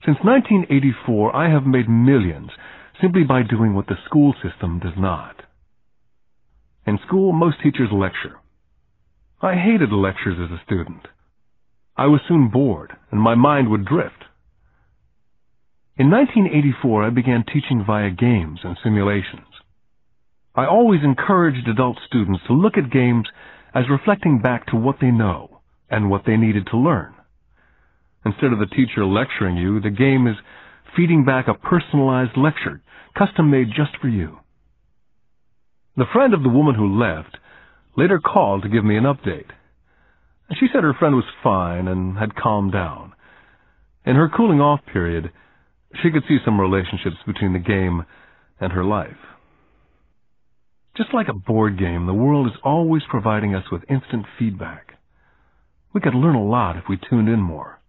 Since 1984, I have made millions simply by doing what the school system does not. In school, most teachers lecture. I hated lectures as a student. I was soon bored, and my mind would drift. In 1984, I began teaching via games and simulations. I always encouraged adult students to look at games as reflecting back to what they know and what they needed to learn. Instead of the teacher lecturing you, the game is feeding back a personalized lecture, custom-made just for you. The friend of the woman who left later called to give me an update. She said her friend was fine and had calmed down. In her cooling-off period, she could see some relationships between the game and her life. Just like a board game, the world is always providing us with instant feedback. We could learn a lot if we tuned in more.